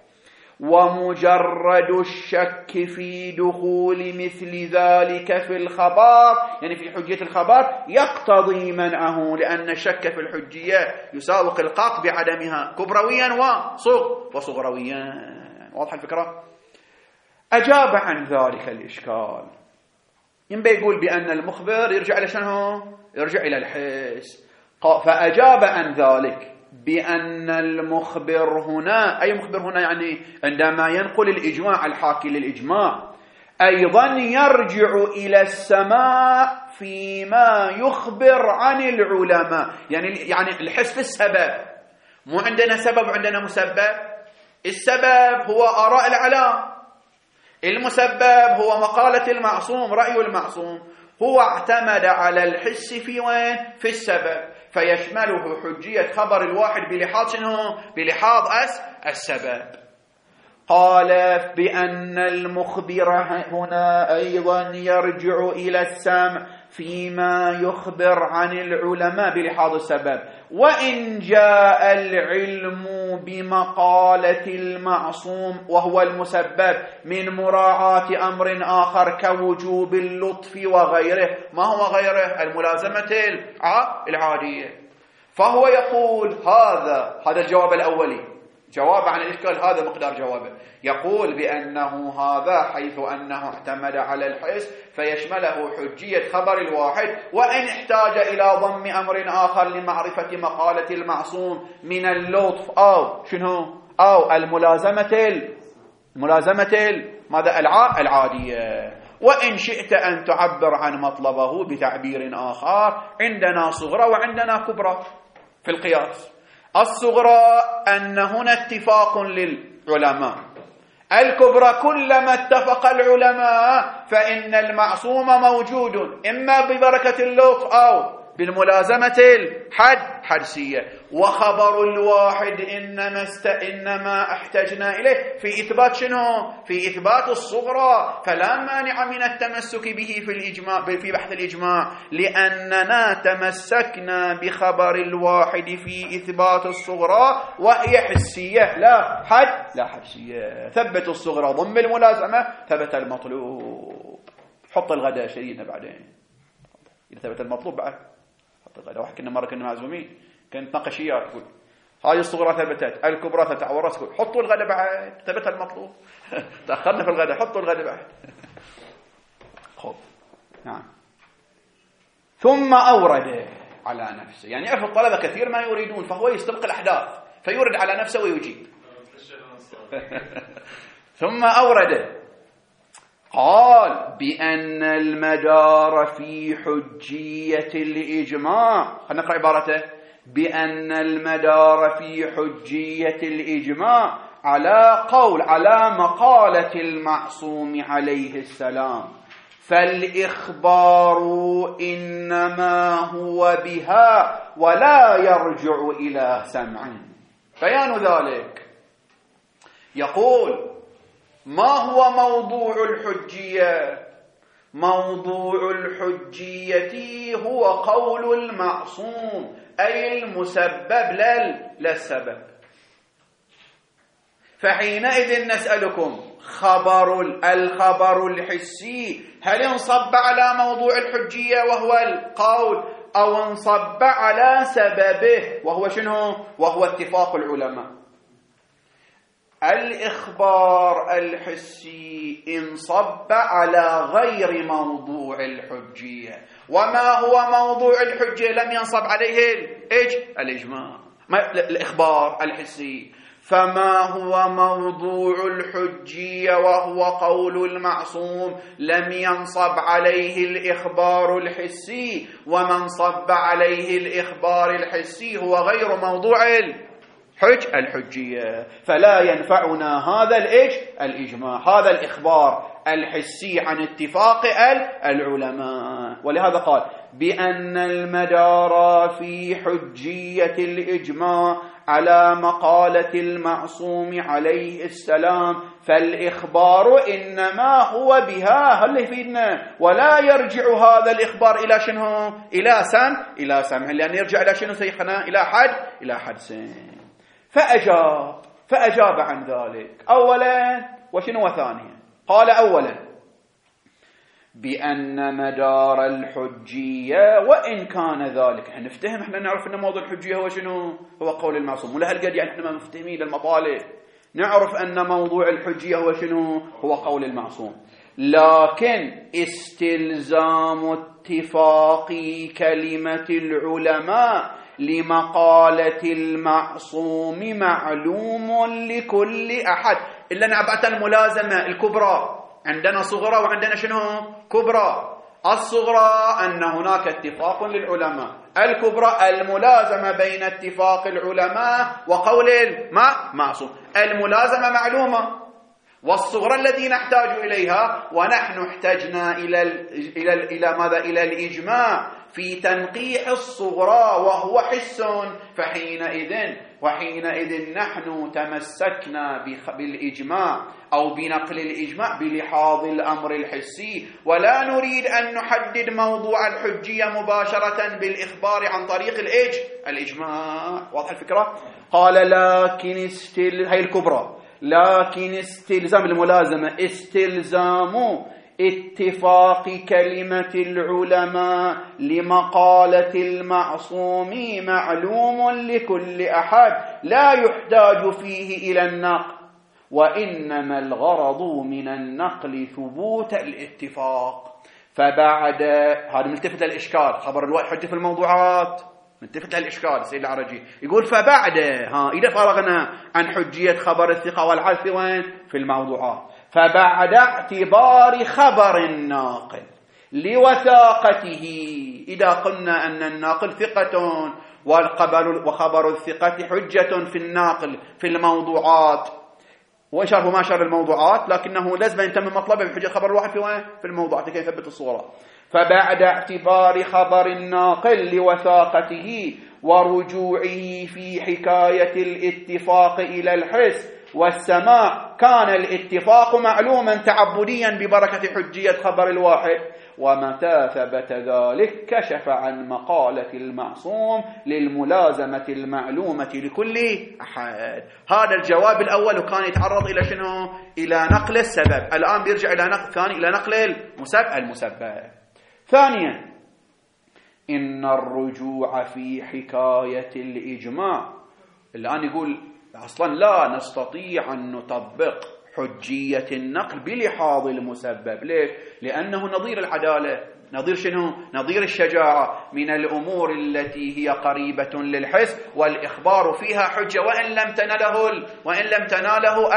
ومجرد الشك في دخول مثل ذلك في الخبر، يعني في حجية الخبر، يقتضي منعه، لأن الشك في الحجية يساوق القطع بعدمها كبرويا وصغ وصغرويا. واضح الفكرة؟ أجاب عن ذلك الإشكال. ينبغي يقول بأن المخبر يرجع إلى شنو؟ يرجع إلى الحس. فأجاب عن ذلك بأن المخبر هنا، أي مخبر هنا؟ يعني عندما ينقل الإجماع الحاكي للإجماع أيضا يرجع إلى السماع فيما يخبر عن العلماء. يعني يعني الحس في السبب، مو عندنا سبب وعندنا مسبب. السبب هو آراء العلام، المسبب هو مقالة المعصوم رأي المعصوم. هو اعتمد على الحس في وين؟ في السبب، فيشمله حجية خبر الواحد بلحاظ شنو؟ بلحاظ أس السبب. قال بأن المخبر هنا أيضا يرجع إلى السمع فيما يخبر عن العلماء بلحاظ السبب، وإن جاء العلم بمقالة المعصوم وهو المسبب من مراعاة أمر آخر كوجوب اللطف وغيره. ما هو غيره؟ الملازمة العادية. فهو يقول هذا هذا الجواب الأولي، جواب عن الإشكال، هذا مقدار جوابه. يقول بأنه هذا حيث أنه اعتمد على الحس فيشمله حجية خبر الواحد، وإن احتاج إلى ضم أمر آخر لمعرفة مقالة المعصوم من اللطف أو شنو أو الملازمة الملازمة ماذا العادية. وإن شئت أن تعبر عن مطلبه بتعبير آخر، عندنا صغرى وعندنا كبرى في القياس. الصغرى أن هنا اتفاق للعلماء، الكبرى كلما اتفق العلماء فإن المعصوم موجود إما ببركة اللطف أو بالملازمة الحد حدسية. وخبر الواحد إنما, است... إنما احتجنا إليه في إثبات شنو؟ في إثبات الصغرى، فلا مانع من التمسك به في الإجماع في بحث الإجماع، لأننا تمسكنا بخبر الواحد في إثبات الصغرى وهي حسية لا حد لا حدسية. ثبت الصغرى ضم الملازمة ثبت المطلوب. حط الغداء شديدنا بعدين إذا ثبت المطلوب بعد حط الغداء. واحد كنا مرة كنا معزومين كانت نقشيات تقول هاي الصغرى ثبتت الكبرى تتعورت، تقول حطوا الغداء بعد ثبت المطلوب. تأخرنا في الغداء حطوا الغداء بعد. خب نعم. ثم أورد على نفسه، يعني يعرف الطلبة كثير ما يريدون فهو يستبق الأحداث فيورد على نفسه ويجيب. ثم أورد قال بأن المدار في حجية الإجماع، خلينا نقرأ عبارته، بأن المدار في حجية الإجماع على قول على مقالة المعصوم عليه السلام، فالإخبار إنما هو بها ولا يرجع إلى سمع. بيان ذلك يقول ما هو موضوع الحجية؟ موضوع الحجية هو قول المعصوم أي المسبب للسبب. فحينئذ نسألكم خبر الخبر الحسي هل انصب على موضوع الحجية وهو القول أو انصب على سببه، وهو شنو؟ وهو اتفاق العلماء. الإخبار الحسي انصب على غير موضوع الحجية. وما هو موضوع الحجية؟ لم ينصب عليه الإجماع. الإخبار الحسي، فما هو موضوع الحجية وهو قول المعصوم لم ينصب عليه الإخبار الحسي، ومن صب عليه الإخبار الحسي هو غير موضوع الحج الحجية، فلا ينفعنا هذا الإج الإجماع، هذا الإخبار الحسي عن اتفاق العلماء. ولهذا قال بأن المدار في حجية الإجماع على مقالة المعصوم عليه السلام، فالإخبار إنما هو بها. هل يفيدنا؟ ولا يرجع هذا الإخبار إلى شنو؟ إلى سمع إلى سمع لأن يرجع إلى شنو سيخنا؟ إلى حد إلى حد سين. فأجاب فأجاب عن ذلك أولا وشنو ثانيا؟ قال أولا بأن مدار الحجية، وإن كان ذلك احنا نفتهم، احنا نعرف أن موضوع الحجية هو شنو؟ هو قول المعصوم، ولا هالقد يعني احنا ما مفتهمين للمطالب، نعرف أن موضوع الحجية هو شنو؟ هو قول المعصوم، لكن استلزام اتفاق كلمة العلماء لمقالة المعصوم معلوم لكل أحد. إلا نعبأت الملازمة الكبرى، عندنا صغرى وعندنا شنو؟ كبرى. الصغرى أن هناك اتفاق للعلماء، الكبرى الملازمة بين اتفاق العلماء وقول المعصوم. الملازمة معلومة، والصغرى الذي نحتاج إليها، ونحن احتجنا إلى إلى إلى ماذا؟ إلى الإجماع في تنقيح الصغرى وهو حس، فحينئذ وحينئذ نحن تمسكنا بالإجماع أو بنقل الإجماع بلحاظ الأمر الحسي، ولا نريد أن نحدد موضوع الحجية مباشرة بالإخبار عن طريق الإج الإجماع. واضح الفكرة؟ قال لكن استل هي الكبرى، لكن استلزام الملازمة استلزام اتفاق كلمة العلماء لمقالة المعصوم معلوم لكل أحد لا يحتاج فيه إلى النقل، وإنما الغرض من النقل ثبوت الاتفاق. فبعد هذا ملتفت للإشكال، خبر الواحد حجة في الموضوعات ملتفت للإشكال. السيد العرجي يقول فبعد ها إذا فرغنا عن حجية خبر الثقة والعدل وين؟ في الموضوعات. فبعد اعتبار خبر الناقل لوثاقته، إذا قلنا أن الناقل ثقة وخبر الثقة حجة في الناقل في الموضوعات، وإشاره ما شر الموضوعات، لكنه لازم يتم مطلبه بحجة خبر الواحد في وين؟ في الموضوعات لكي يثبت الصورة. فبعد اعتبار خبر الناقل لوثاقته ورجوعه في حكاية الاتفاق إلى الحس والسماع، كان الاتفاق معلوما تعبديا ببركة حجية خبر الواحد، ومتى ثبت ذلك كشف عن مقالة المعصوم للملازمة المعلومة لكل أحد. هذا الجواب الأول، وكان يتعرض إلى شنو؟ إلى نقل السبب. الآن بيرجع إلى نقل ثاني، إلى نقل المسبب المسبب. ثانيا إن الرجوع في حكاية الإجماع، الآن يقول أصلا لا نستطيع أن نطبق حجية النقل بلحاظ المسبب. ليش؟ لأنه نظير العدالة، نظير شنو؟ نظير الشجاعة، من الأمور التي هي قريبة للحس والإخبار فيها حجة وإن لم تناله وإن لم تناله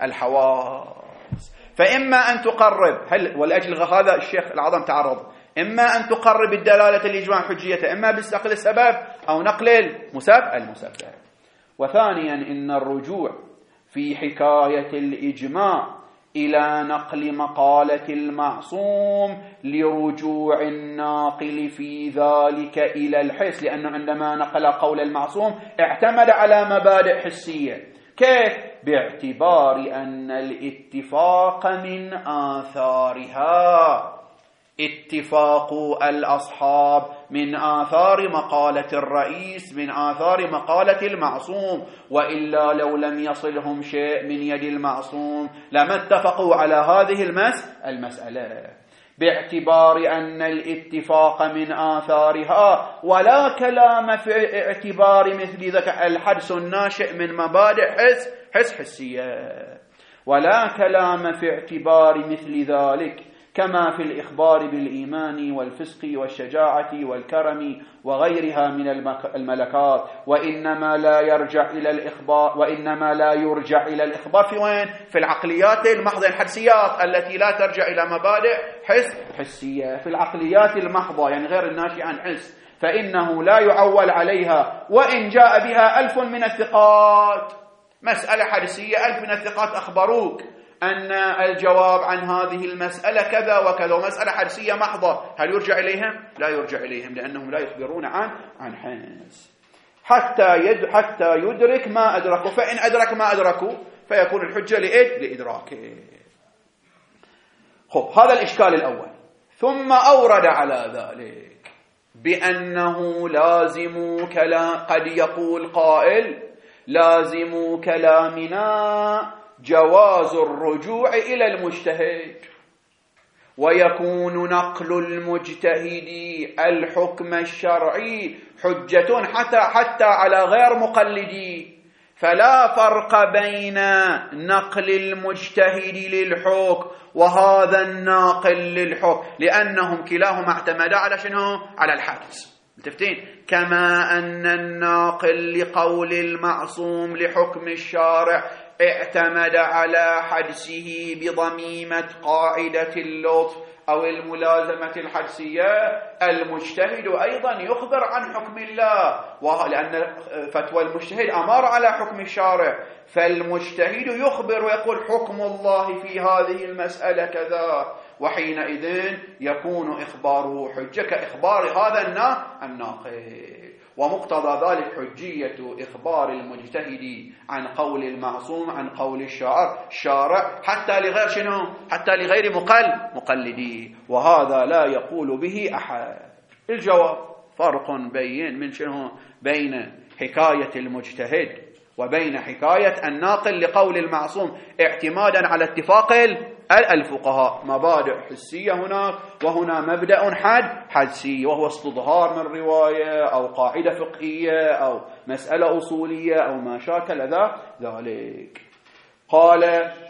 الحواس. فإما أن تقرب، هل ولأجل هذا الشيخ العظم تعرض، إما أن تقرب الدلالة الإجماع حجيته إما بنقل السبب أو نقل المسبب المسبب. وثانيا إن الرجوع في حكاية الإجماع إلى نقل مقالة المعصوم لرجوع الناقل في ذلك إلى الحس، لأنه عندما نقل قول المعصوم اعتمد على مبادئ حسية. كيف؟ باعتبار أن الاتفاق من آثارها، اتفاق الأصحاب من آثار مقالة الرئيس، من آثار مقالة المعصوم، وإلا لو لم يصلهم شيء من يد المعصوم لما اتفقوا على هذه المس المسألة. باعتبار أن الاتفاق من آثارها، ولا كلام في اعتبار مثل ذلك الحدس الناشئ من مبادئ حس حس حسية، ولا كلام في اعتبار مثل ذلك كما في الإخبار بالإيمان والفسق والشجاعة والكرم وغيرها من الملكات، وإنما لا يرجع إلى الإخبار وإنما لا يرجع إلى الإخبار في وين؟ في العقليات المحضة، الحدسيات التي لا ترجع إلى مبادئ حس حسية. في العقليات المحضة يعني غير الناشئة عن حس، فإنه لا يعول عليها وإن جاء بها ألف من الثقات. مسألة حدسية ألف من الثقات أخبروك أن الجواب عن هذه المسألة كذا وكذا، ومسألة حدسية محضة، هل يرجع إليهم؟ لا يرجع إليهم، لأنهم لا يخبرون عن عن حس حتى يد حتى يدرك ما أدركوا، فإن أدرك ما أدركوا فيكون الحجة لإيه؟ لإدراكه. خب، هذا الإشكال الأول. ثم أورد على ذلك بأنه لازم كلام، قد يقول قائل لازم كلامنا جواز الرجوع إلى المجتهد، ويكون نقل المجتهد الحكم الشرعي حجة حتى حتى على غير مقلدي، فلا فرق بين نقل المجتهد للحكم وهذا الناقل للحكم، لأنهم كلاهما اعتمدا على شنو؟ على الحدس. متفقين؟ كما أن الناقل لقول المعصوم لحكم الشارع اعتمد على حدسه بضميمة قاعدة اللطف أو الملازمة الحدسية، المجتهد أيضا يخبر عن حكم الله، لأن فتوى المجتهد أمر على حكم الشارع، فالمجتهد يخبر ويقول حكم الله في هذه المسألة كذا، وحينئذ يكون إخباره حجة كإخبار هذا الناقل. ومقتضى ذلك حجية إخبار المجتهد عن قول المعصوم عن قول الشارع الشارع حتى لغير شنو؟ حتى لغير مقل مقلدي، وهذا لا يقول به أحد. الجواب فرق بين من شنو؟ بين حكاية المجتهد وبين حكاية الناقل لقول المعصوم اعتمادا على اتفاق الفقهاء. مبادئ حسية هناك، وهنا مبدأ حد حدسي، وهو استظهار من رواية أو قاعدة فقهية أو مسألة أصولية أو ما شاكل ذلك. قال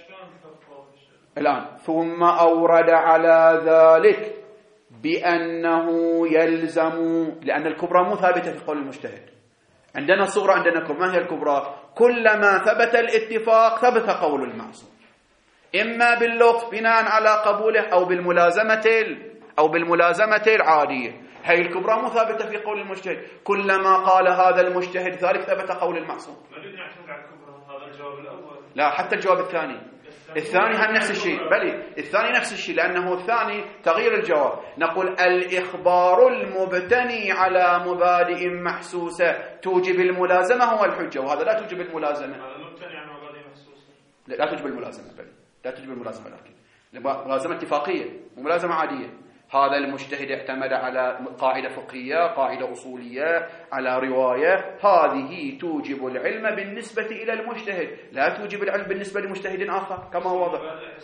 الآن ثم أورد على ذلك بأنه يلزم، لأن الكبرى مو ثابتة في قول المجتهد، عندنا الصغرى عندنا الكبرى. ما هي الكبرى؟ كلما ثبت الاتفاق ثبت قول المعصوم، إما باللطف بناء على قبوله أو بالملازمة أو بالملازمة العادية. هي الكبرى مو ثابتة في قول المجتهد، كلما قال هذا المجتهد ذلك ثبت قول المعصوم. ما نريد نعتمد على الكبرى، هذا الجواب الأول. لا، حتى الجواب الثاني الثاني هم نفس الشيء، بل الثاني نفس الشيء، لأنه الثاني تغيير الجواب. نقول الإخبار المبتني على مبادئ محسوسة توجب الملازمة هو الحجة، وهذا لا توجب الملازمة. هذا مبتني على مبادئ محسوسة، لا توجب الملازمة، بل لا توجب الملازمة، لكن ملازمة اتفاقية وملازمة عادية. هذا المجتهد اعتمد على قاعدة فقهية، قاعدة أصولية، على رواية، هذه توجب العلم بالنسبة إلى المجتهد، لا توجب العلم بالنسبة لمجتهد آخر كما واضح.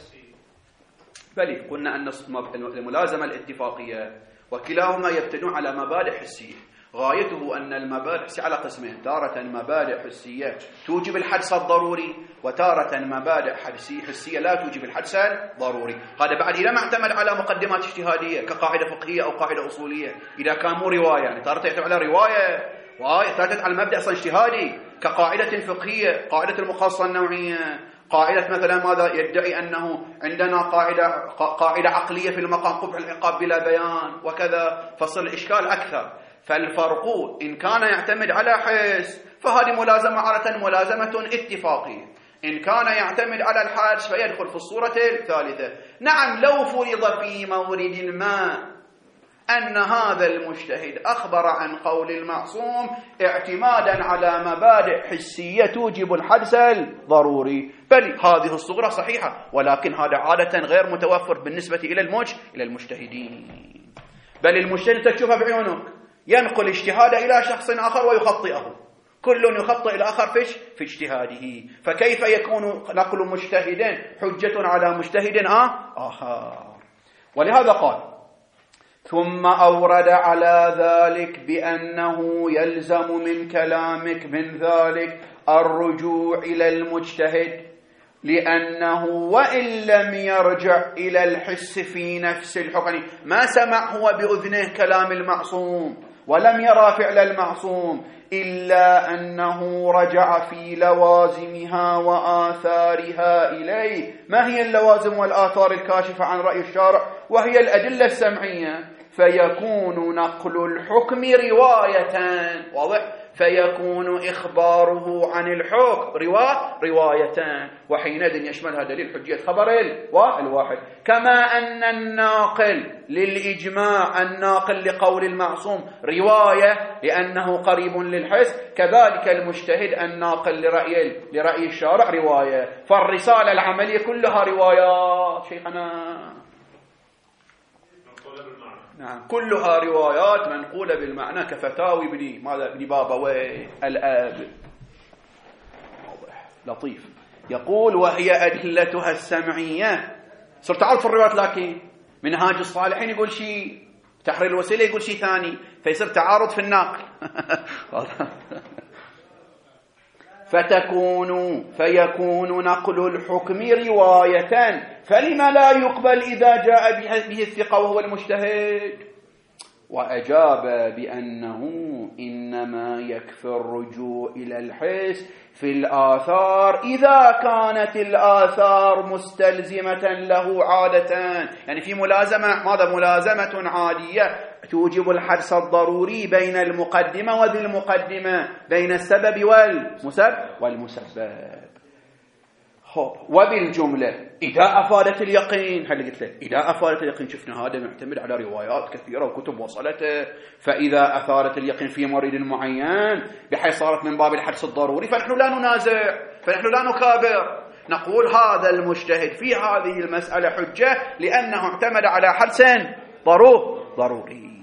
بل قلنا أن الملازمة الاتفاقية وكلاهما يبتنون على مبادئ حسية، غايته أن المبادئ على قسمين، تارة مبادئ حسية توجب الحدس الضروري، وتارة مبادئ حدسية حسية لا توجب الحدس الضروري. هذا بعد إذا ما اعتمد على مقدمات اجتهادية كقاعدة فقهية أو قاعدة أصولية، إذا كان مو رواية، يعني تارة يعتمد على رواية وآية، تارة على مبدأ أصلا اجتهادي كقاعدة فقهية، قاعدة المخاصة النوعية، قاعدة مثلا ماذا يدعي أنه عندنا قاعدة قاعدة عقلية في المقام قبح العقاب بلا بيان وكذا، فصل الإشكال أكثر. فالفرق إن كان يعتمد على حس فهذه ملازمة عادة ملازمة اتفاقية، إن كان يعتمد على الحدس فيدخل في الصورة الثالثة. نعم، لو فرض في مورد ما أن هذا المجتهد أخبر عن قول المعصوم اعتمادا على مبادئ حسية توجب الحدس الضروري، بل هذه الصورة صحيحة، ولكن هذا عادة غير متوفر بالنسبة إلى المج إلى المجتهدين. بل المجتهد تشوفه بعيونك ينقل اجتهاده إلى شخص آخر ويخطئه، كل يخطئ الآخر فيش في اجتهاده، فكيف يكون نقل مجتهد حجة على مجتهد آخر؟ ولهذا قال: ثم أورد على ذلك بأنه يلزم من كلامك من ذلك الرجوع إلى المجتهد، لأنه وإن لم يرجع إلى الحس في نفس الحكم، ما سمع هو بأذنه كلام المعصوم ولم يرى فعل المعصوم، إلا أنه رجع في لوازمها وآثارها إليه. ما هي اللوازم والآثار الكاشفة عن رأي الشارع؟ وهي الأدلة السمعية. فيكون نقل الحكم رواية، واضح؟ فيكون إخباره عن الحكم روا... رواية، وحينئذ يشملها دليل حجية خبر الواحد. كما أن الناقل للإجماع الناقل لقول المعصوم رواية لأنه قريب للحس، كذلك المجتهد الناقل لرأي لرأي الشارع رواية. فالرسالة العملية كلها روايات شيخنا. نعم، كلها روايات منقولة بالمعنى كفتاوي ابن ماذا ابن بابويه الآب. لطيف. يقول: وهي أدلتها السمعية. صرت تعرف الروايات، لكن منهاج الصالحين يقول شيء، تحرير الوسيلة يقول شيء ثاني، فيصير تعارض في النقل. فتكون فيكون نقل الحكم رواية، فلما لا يقبل إذا جاء به الثقة وهو المجتهد؟ وأجاب بأنه إنما يكفي الرجوع إلى الحس في الآثار إذا كانت الآثار مستلزمة له عادة، يعني في ملازمة، ماذا ملازمة عادية توجب الحدس الضروري بين المقدمة وذي المقدمة، بين السبب والمسبب والمسبب. وبالجملة إذا أفادت اليقين، هل قلت له إذا أفادت اليقين، شفنا هذا معتمد على روايات كثيرة وكتب وصلته. فإذا أفادت اليقين في مريد معين بحيث صارت من باب الحدس الضروري، فنحن لا ننازع، فنحن لا نكابر، نقول هذا المجتهد في هذه المسألة حجة لأنه اعتمد على حدس ضروري.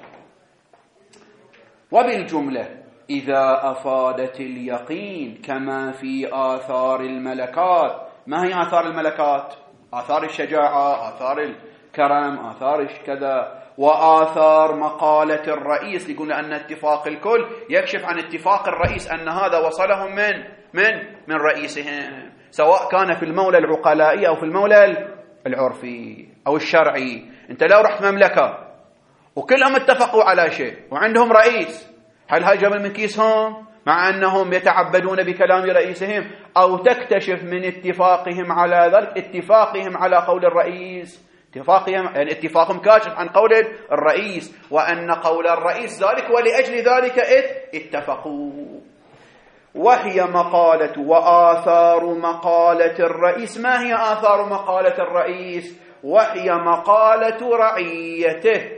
وبالجملة إذا أفادت اليقين كما في آثار الملكات. ما هي آثار الملكات؟ آثار الشجاعة، آثار الكرم، آثار كذا، وآثار مقالة الرئيس. يقول أن اتفاق الكل يكشف عن اتفاق الرئيس أن هذا وصلهم من من من رئيسهم، سواء كان في المولى العقلائي أو في المولى العرفي أو الشرعي. أنت لو رحت مملكة وكلهم اتفقوا على شيء وعندهم رئيس، هل هاي جبل من كيسهم مع أنهم يتعبدون بكلام رئيسهم؟ أو تكتشف من اتفاقهم على ذلك اتفاقهم على قول الرئيس، اتفاقهم يعني اتفاقهم كاشف عن قول الرئيس، وأن قول الرئيس ذلك ولأجل ذلك اتفقوا. وهي مقالة وآثار مقالة الرئيس. ما هي آثار مقالة الرئيس؟ وهي مقالة رعيته،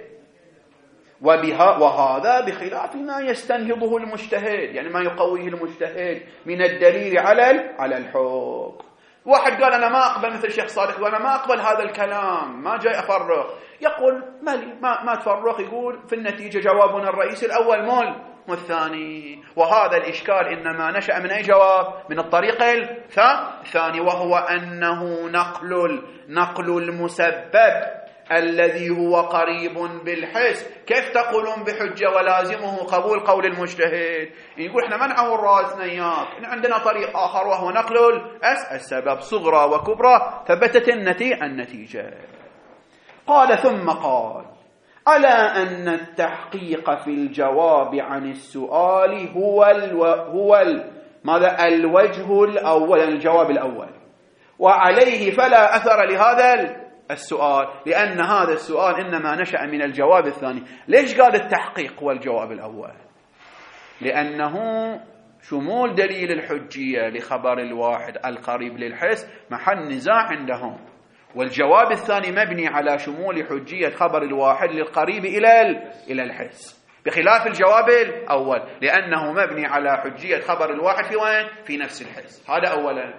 وبها وهذا بخلاف ما يستنهضه المجتهد، يعني ما يقويه المجتهد من الدليل على على الحكم. واحد قال أنا ما أقبل مثل الشيخ صادق، وأنا ما أقبل هذا الكلام، ما جاي أفرق. يقول مالي ما, ما تفرق، يقول في النتيجة جوابنا الرئيسي الأول مول والثاني. وهذا الإشكال إنما نشأ من أي جواب؟ من الطريق الثاني، وهو أنه نقل نقل المسبب الذي هو قريب بالحس. كيف تقولون بحجة ولازمه قبول قول المجتهد؟ يقول احنا منعه الراس نياك، عندنا طريق آخر وهو نقل السبب صغرى وكبرى، ثبتت النتيجة. قال ثم قال: ألا أن التحقيق في الجواب عن السؤال هو الو... هو ال... ماذا الوجه الأول، الجواب الأول، وعليه فلا أثر لهذا السؤال، لأن هذا السؤال إنما نشأ من الجواب الثاني. ليش قال التحقيق والجواب الأول؟ لأنه شمول دليل الحجية لخبر الواحد القريب للحس محل نزاع عندهم، والجواب الثاني مبني على شمول حجية خبر الواحد للقريب إلى إلى الحس، بخلاف الجواب الأول لأنه مبني على حجية خبر الواحد في وين؟ في نفس الحس. هذا أولا.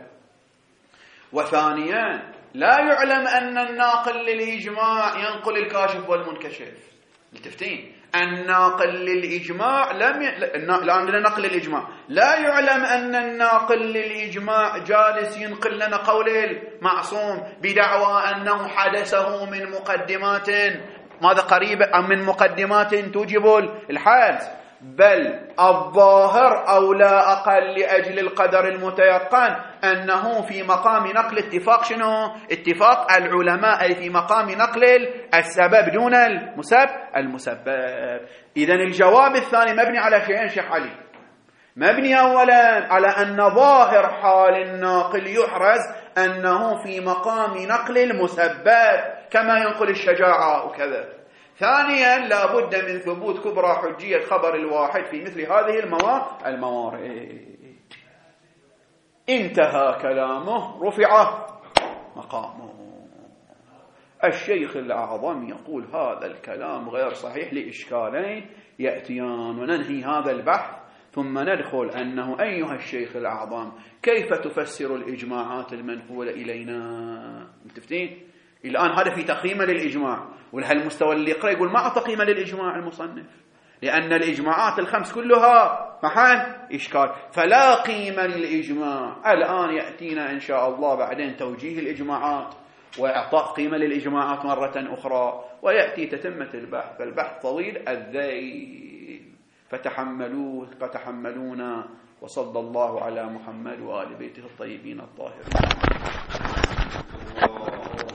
وثانيا لا يعلم أن الناقل للإجماع ينقل الكاشف والمنكشف، التفتين الناقل للإجماع لم ي... لا عندنا نقل الإجماع، لا يعلم أن الناقل للإجماع جالس ينقل لنا قول المعصوم بدعوى أنه حدثه من مقدمات ماذا قريبة أم من مقدمات توجب الحدث، بل الظاهر أو لا أقل لأجل القدر المتيقن أنه في مقام نقل اتفاق شنو؟ اتفاق العلماء، أي في مقام نقل السبب دون المسبب المسبب. إذن الجواب الثاني مبني على شيئين شيخ علي، مبني أولا على أن ظاهر حال الناقل يحرز أنه في مقام نقل المسبب كما ينقل الشجاعة وكذا. ثانيا لا بد من ثبوت كبرى حجية خبر الواحد في مثل هذه الموارد. انتهى كلامه، رفع مقامه. الشيخ الأعظم يقول هذا الكلام غير صحيح لإشكالين يأتيان، وننهي هذا البحث ثم ندخل أنه أيها الشيخ الأعظم كيف تفسر الإجماعات المنقولة إلينا؟ متفقين؟ الآن هذا في تقييم للإجماع، ولهالمستوى اللي يقرأ يقول ما تقييم للإجماع المصنف، لأن الإجماعات الخمس كلها محل إشكال، فلا قيمة للإجماع. الآن يأتينا إن شاء الله بعدين توجيه الإجماعات وإعطاء قيمة للإجماعات مرة أخرى، ويأتي تتمة البحث، فالبحث طويل الذيل، فتحملوه فتحملونا. وصلى الله على محمد وآل بيته الطيبين الطاهرين.